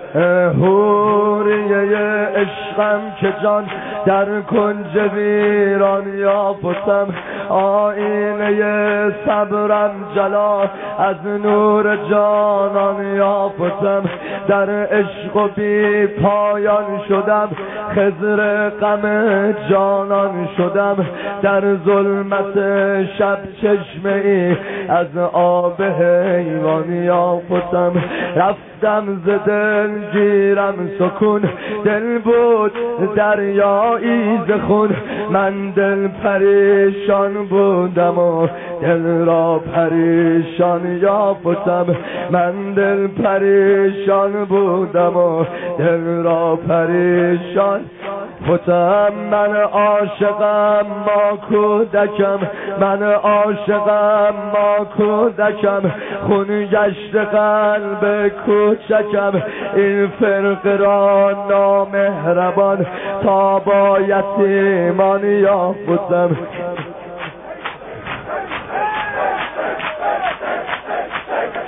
حوریه عشقم که جان در کنج ویران یافتم، آینه صبرم جلا از نور جانان یافتم، در عشق و بی پایان شدم، خضر غم جانان شدم، در ظلمت شب چشمه ای از آب حیوان یافتم، رفتم ز دل گیرم سکون، دل بود دریایی ز خون، من دل پریشان بودم و دل را پریشان یافتم، من دل پریشان بودم و دل را پریشان فتم. من عاشقم ما کودکم، من عاشقم ما کودکم، خون گشت قلب کوچکم، این فرقه را نامهربان تا با یتیمان یافتم،